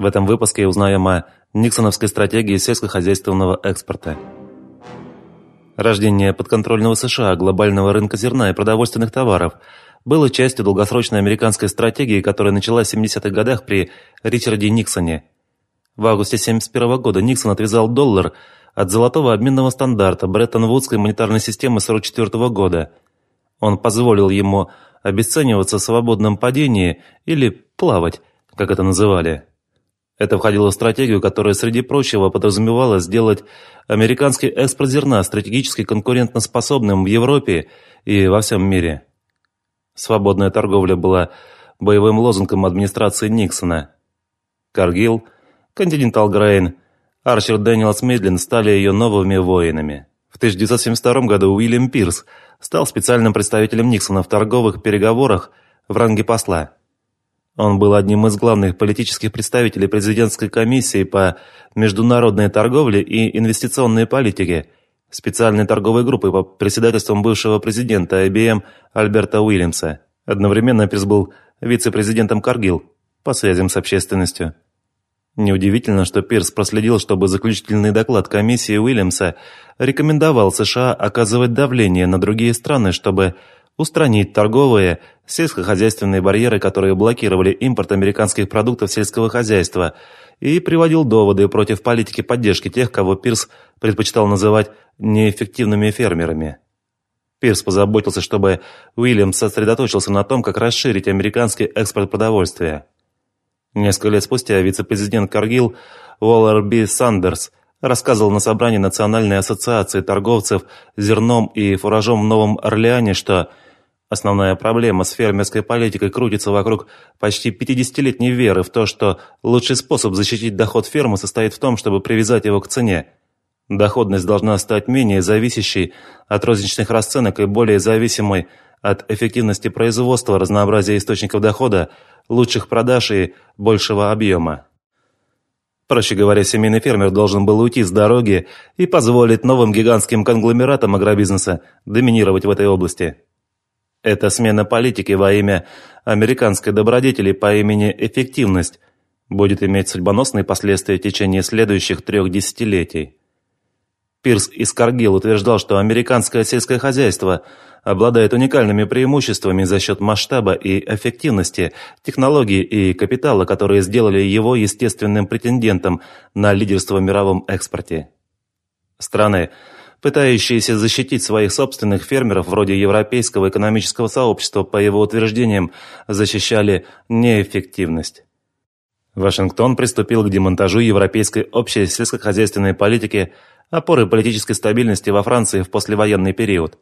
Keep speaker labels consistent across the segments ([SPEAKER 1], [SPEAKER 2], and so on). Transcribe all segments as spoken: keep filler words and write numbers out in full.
[SPEAKER 1] В этом выпуске узнаем о никсоновской стратегии сельскохозяйственного экспорта. Рождение подконтрольного США глобального рынка зерна и продовольственных товаров было частью долгосрочной американской стратегии, которая началась в семидесятых годах при Ричарде Никсоне. В августе тысяча девятьсот семьдесят первого года Никсон отвязал доллар от золотого обменного стандарта Бреттон-Вудской монетарной системы сорок четвёртого года. Он позволил ему обесцениваться в свободном падении или плавать, как это называли. Это входило в стратегию, которая, среди прочего, подразумевала сделать американский экспорт зерна стратегически конкурентоспособным в Европе и во всем мире. Свободная торговля была боевым лозунгом администрации Никсона. Каргилл, Континентал Грейн, Арчер Дэниелс Мидлин стали ее новыми воинами. В тысяча девятьсот семьдесят втором году Уильям Пирс стал специальным представителем Никсона в торговых переговорах в ранге посла. Он был одним из главных политических представителей президентской комиссии по международной торговле и инвестиционной политике, специальной торговой группы под председательством бывшего президента ай би эм Альберта Уильямса. Одновременно Пирс был вице-президентом Каргилл по связям с общественностью. Неудивительно, что Пирс проследил, чтобы заключительный доклад комиссии Уильямса рекомендовал США оказывать давление на другие страны, чтобы устранить торговые, сельскохозяйственные барьеры, которые блокировали импорт американских продуктов сельского хозяйства, и приводил доводы против политики поддержки тех, кого Пирс предпочитал называть неэффективными фермерами. Пирс позаботился, чтобы Уильямс сосредоточился на том, как расширить американский экспорт продовольствия. Несколько лет спустя вице-президент Каргилл Уоллер Би Сандерс рассказывал на собрании Национальной ассоциации торговцев зерном и фуражом в Новом Орлеане, что основная проблема с фермерской политикой крутится вокруг почти пятидесятилетней веры в то, что лучший способ защитить доход фермы состоит в том, чтобы привязать его к цене. Доходность должна стать менее зависящей от розничных расценок и более зависимой от эффективности производства, разнообразия источников дохода, лучших продаж и большего объема. Проще говоря, семейный фермер должен был уйти с дороги и позволить новым гигантским конгломератам агробизнеса доминировать в этой области. Эта смена политики во имя американской добродетели по имени эффективность будет иметь судьбоносные последствия в течение следующих трех десятилетий. Пирс из Каргилл утверждал, что американское сельское хозяйство обладает уникальными преимуществами за счет масштаба и эффективности, технологий и капитала, которые сделали его естественным претендентом на лидерство в мировом экспорте. Страны, пытающиеся защитить своих собственных фермеров, вроде Европейского экономического сообщества, по его утверждениям, защищали неэффективность. Вашингтон приступил к демонтажу европейской общей сельскохозяйственной политики, опоры политической стабильности во Франции в послевоенный период.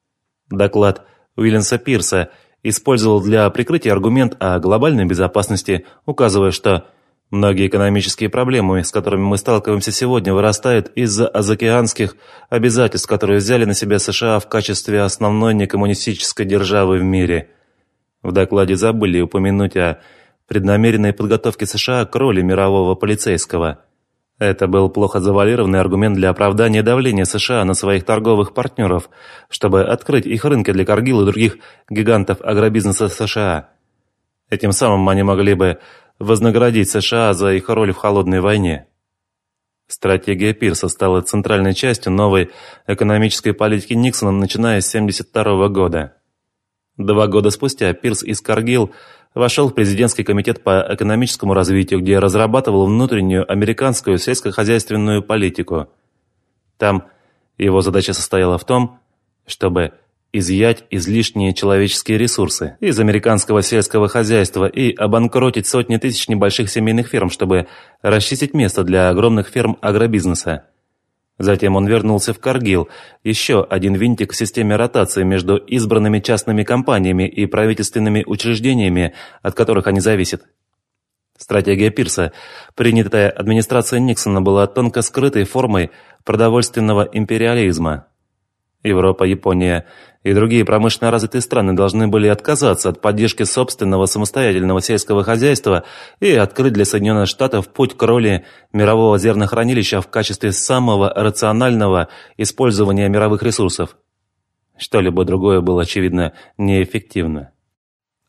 [SPEAKER 1] Доклад Уильямса Пирса использовал для прикрытия аргумент о глобальной безопасности, указывая, что многие экономические проблемы, с которыми мы сталкиваемся сегодня, вырастают из-за заокеанских обязательств, которые взяли на себя США в качестве основной некоммунистической державы в мире. В докладе забыли упомянуть о преднамеренной подготовке США к роли мирового полицейского. Это был плохо завуалированный аргумент для оправдания давления США на своих торговых партнеров, чтобы открыть их рынки для Каргилл и других гигантов агробизнеса США. Этим самым они могли бы вознаградить США за их роль в холодной войне. Стратегия Пирса стала центральной частью новой экономической политики Никсона, начиная с семьдесят второго года. Два года спустя Пирс из Каргилл вошел в президентский комитет по экономическому развитию, где разрабатывал внутреннюю американскую сельскохозяйственную политику. Там его задача состояла в том, чтобы изъять излишние человеческие ресурсы из американского сельского хозяйства и обанкротить сотни тысяч небольших семейных ферм, чтобы расчистить место для огромных ферм агробизнеса. Затем он вернулся в Каргилл, еще один винтик в системе ротации между избранными частными компаниями и правительственными учреждениями, от которых они зависят. Стратегия Пирса, принятая администрацией Никсона, была тонко скрытой формой продовольственного империализма. Европа, Япония и другие промышленно развитые страны должны были отказаться от поддержки собственного самостоятельного сельского хозяйства и открыть для Соединенных Штатов путь к роли мирового зернохранилища в качестве самого рационального использования мировых ресурсов. Что-либо другое было, очевидно, неэффективно.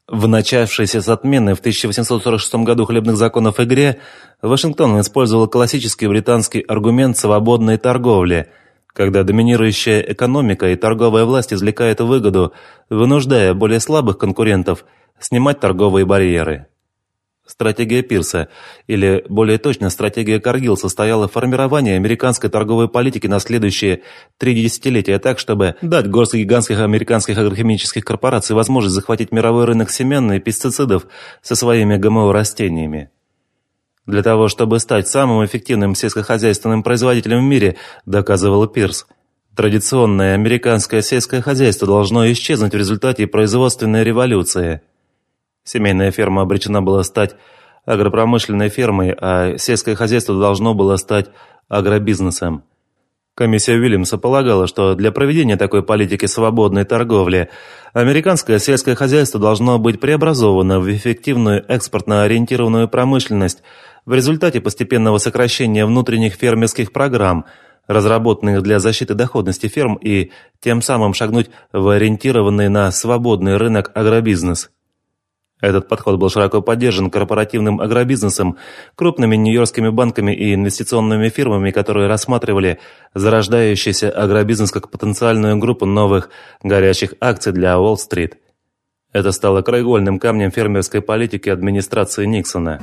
[SPEAKER 1] В начавшейся с отмены в тысяча восемьсот сорок шестом году хлебных законов игре Вашингтон использовал классический британский аргумент свободной торговли, когда доминирующая экономика и торговая власть извлекают выгоду, вынуждая более слабых конкурентов снимать торговые барьеры. Стратегия Пирса, или более точно стратегия Каргилл, состояла в формировании американской торговой политики на следующие три десятилетия так, чтобы дать горстке гигантских американских агрохимических корпораций возможность захватить мировой рынок семян и пестицидов со своими ГМО-растениями. Для того, чтобы стать самым эффективным сельскохозяйственным производителем в мире, доказывал Пирс, традиционное американское сельское хозяйство должно исчезнуть в результате производственной революции. Семейная ферма обречена была стать агропромышленной фермой, а сельское хозяйство должно было стать агробизнесом. Комиссия Уильямса полагала, что для проведения такой политики свободной торговли американское сельское хозяйство должно быть преобразовано в эффективную экспортно ориентированную промышленность в результате постепенного сокращения внутренних фермерских программ, разработанных для защиты доходности ферм, и тем самым шагнуть в ориентированный на свободный рынок агробизнес. Этот подход был широко поддержан корпоративным агробизнесом, крупными нью-йоркскими банками и инвестиционными фирмами, которые рассматривали зарождающийся агробизнес как потенциальную группу новых горячих акций для Уолл-стрит. Это стало краеугольным камнем фермерской политики администрации Никсона.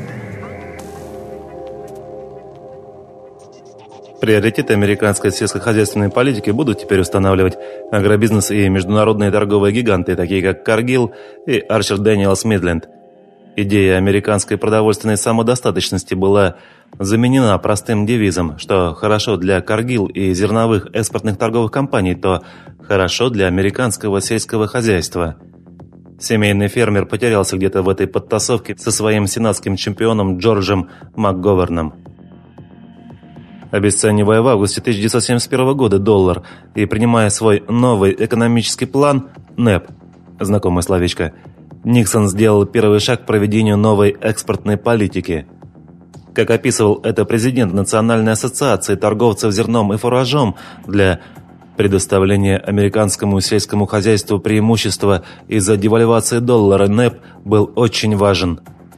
[SPEAKER 1] Приоритеты американской сельскохозяйственной политики будут теперь устанавливать агробизнес и международные торговые гиганты, такие как Каргилл и Арчер Дэниелс Мидленд. Идея американской продовольственной самодостаточности была заменена простым девизом, что хорошо для Каргилл и зерновых экспортных торговых компаний, то хорошо для американского сельского хозяйства. Семейный фермер потерялся где-то в этой подтасовке со своим сенатским чемпионом Джорджем МакГоверном. Обесценивая в августе тысяча девятьсот семьдесят первого года доллар и принимая свой новый экономический план НЭП, знакомое словечко, Никсон сделал первый шаг к проведению новой экспортной политики. Как описывал это президент Национальной ассоциации торговцев зерном и фуражом, для предоставления американскому сельскому хозяйству преимущества из-за девальвации доллара НЭП был очень важен.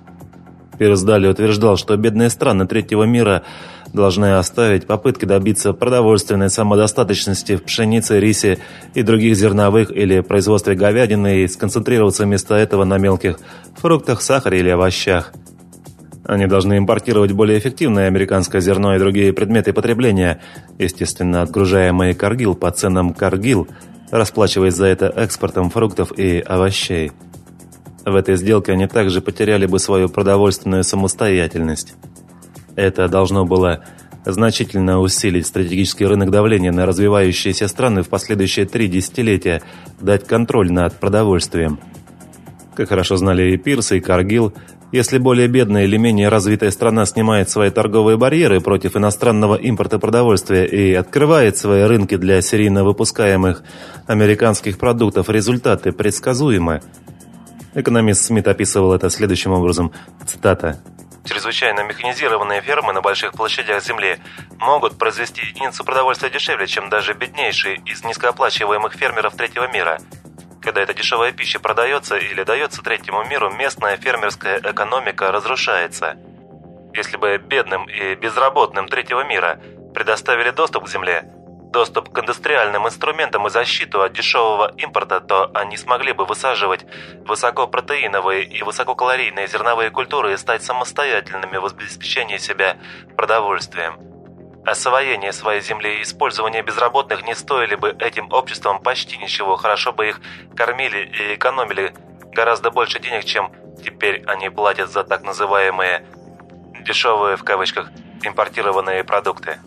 [SPEAKER 1] Пирс далее утверждал, что бедные страны третьего мира должны оставить попытки добиться продовольственной самодостаточности в пшенице, рисе и других зерновых или производстве говядины и сконцентрироваться вместо этого на мелких фруктах, сахаре или овощах. Они должны импортировать более эффективное американское зерно и другие предметы потребления, естественно, отгружаемые Каргилл по ценам Каргилл, расплачиваясь за это экспортом фруктов и овощей. В этой сделке они также потеряли бы свою продовольственную самостоятельность. Это должно было значительно усилить стратегический рынок давления на развивающиеся страны в последующие три десятилетия, дать контроль над продовольствием. Как хорошо знали и Пирс, и Каргилл, если более бедная или менее развитая страна снимает свои торговые барьеры против иностранного импорта продовольствия и открывает свои рынки для серийно выпускаемых американских продуктов, результаты предсказуемы. Экономист Смит описывал это следующим образом, цитата: «Чрезвычайно механизированные фермы на больших площадях земли могут произвести единицу продовольствия дешевле, чем даже беднейшие из низкооплачиваемых фермеров третьего мира. Когда эта дешевая пища продается или дается третьему миру, местная фермерская экономика разрушается. Если бы бедным и безработным третьего мира предоставили доступ к земле, доступ к индустриальным инструментам и защиту от дешевого импорта, то они смогли бы высаживать высокопротеиновые и высококалорийные зерновые культуры и стать самостоятельными в обеспечении себя продовольствием. Освоение своей земли и использование безработных не стоили бы этим обществам почти ничего, хорошо бы их кормили и экономили гораздо больше денег, чем теперь они платят за так называемые «дешевые» в кавычках импортированные продукты».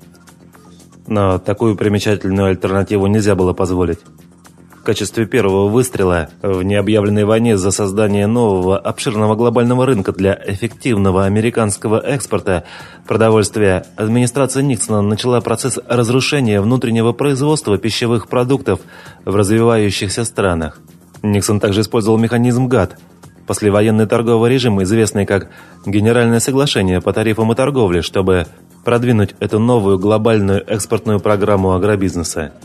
[SPEAKER 1] Но такую примечательную альтернативу нельзя было позволить. В качестве первого выстрела в необъявленной войне за создание нового обширного глобального рынка для эффективного американского экспорта продовольствия администрация Никсона начала процесс разрушения внутреннего производства пищевых продуктов в развивающихся странах. Никсон также использовал механизм ГАТТ, послевоенный торговый режим, известный как Генеральное соглашение по тарифам и торговле, чтобы продвинуть эту новую глобальную экспортную программу агробизнеса. В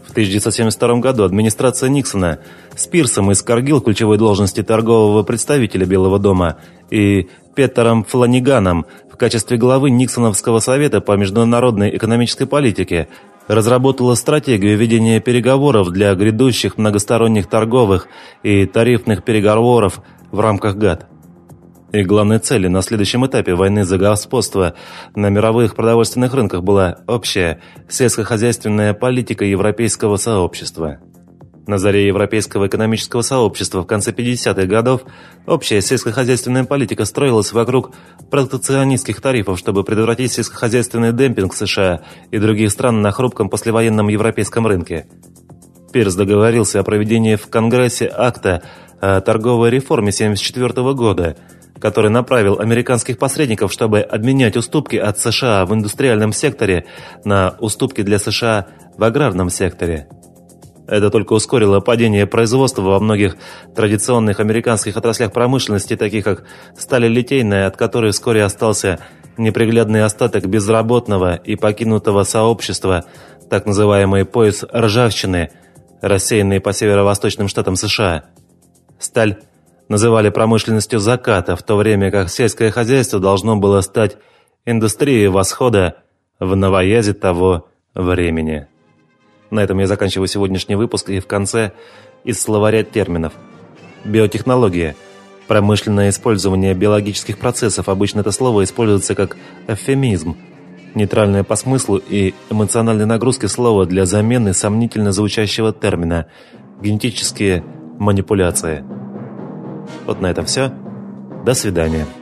[SPEAKER 1] В тысяча девятьсот семьдесят втором году администрация Никсона с Пирсом из Каргилл, ключевой должности торгового представителя Белого дома, и Петером Фланиганом в качестве главы Никсоновского совета по международной экономической политике разработала стратегию ведения переговоров для грядущих многосторонних торговых и тарифных переговоров в рамках ГАТТ. И главной целью на следующем этапе войны за господство на мировых продовольственных рынках была общая сельскохозяйственная политика Европейского сообщества. На заре Европейского экономического сообщества в конце пятидесятых годов общая сельскохозяйственная политика строилась вокруг протекционистских тарифов, чтобы предотвратить сельскохозяйственный демпинг США и других стран на хрупком послевоенном европейском рынке. Пирс договорился о проведении в Конгрессе акта о торговой реформе тысяча девятьсот семьдесят четвёртого года, который направил американских посредников, чтобы обменять уступки от США в индустриальном секторе на уступки для США в аграрном секторе. Это только ускорило падение производства во многих традиционных американских отраслях промышленности, таких как сталелитейная, от которой вскоре остался неприглядный остаток безработного и покинутого сообщества, так называемый пояс ржавчины, рассеянный по северо-восточным штатам США. Сталь называли промышленностью заката, в то время как сельское хозяйство должно было стать индустрией восхода в новоязе того времени. На этом я заканчиваю сегодняшний выпуск, и в конце из словаря терминов. Биотехнология. Промышленное использование биологических процессов. Обычно это слово используется как эвфемизм. Нейтральное по смыслу и эмоциональной нагрузке слово для замены сомнительно звучащего термина. Генетические манипуляции. Вот на этом все. До свидания.